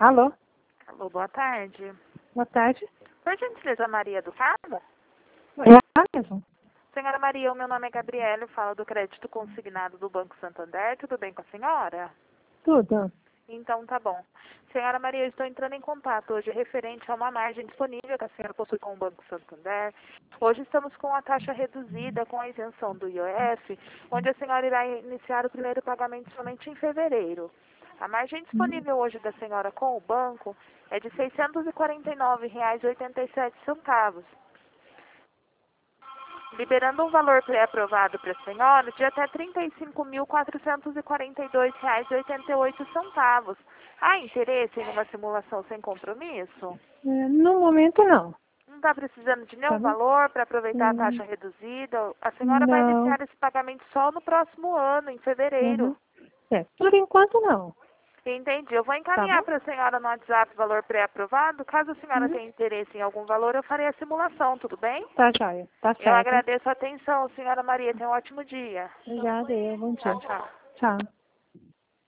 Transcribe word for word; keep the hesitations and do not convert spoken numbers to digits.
Alô? Alô, boa tarde. Boa tarde. Por gentileza, Maria do Carmo? É ela mesmo? Senhora Maria, o meu nome é Gabriela, eu falo do crédito consignado do Banco Santander. Tudo bem com a senhora? Tudo. Então, tá bom. Senhora Maria, eu estou entrando em contato hoje referente a uma margem disponível que a senhora possui com o Banco Santander. Hoje estamos com a taxa reduzida, com a isenção do I O F, onde a senhora irá iniciar o primeiro pagamento somente em fevereiro. A margem disponível hoje da senhora com o banco é de seiscentos e quarenta e nove reais e oitenta e sete centavos. Liberando um valor pré-aprovado para a senhora de até trinta e cinco mil quatrocentos e quarenta e dois reais e oitenta e oito centavos. Há interesse em uma simulação sem compromisso? É, no momento, não. Não está precisando de nenhum Tá bom? valor para aproveitar a Hum, taxa reduzida? A senhora vai Não. iniciar esse pagamento só no próximo ano, em fevereiro. Uhum. É, por enquanto, não. Entendi. Eu vou Tá encaminhar bom? para a senhora no WhatsApp o valor pré-aprovado. Caso a senhora Uhum. tenha interesse em algum valor, eu farei a simulação, tudo bem? Tá, joia. Tá Eu certo. agradeço a atenção, senhora Maria. Tenha um ótimo dia. Obrigada, eu. Bom Tchau, dia. tchau. Tchau.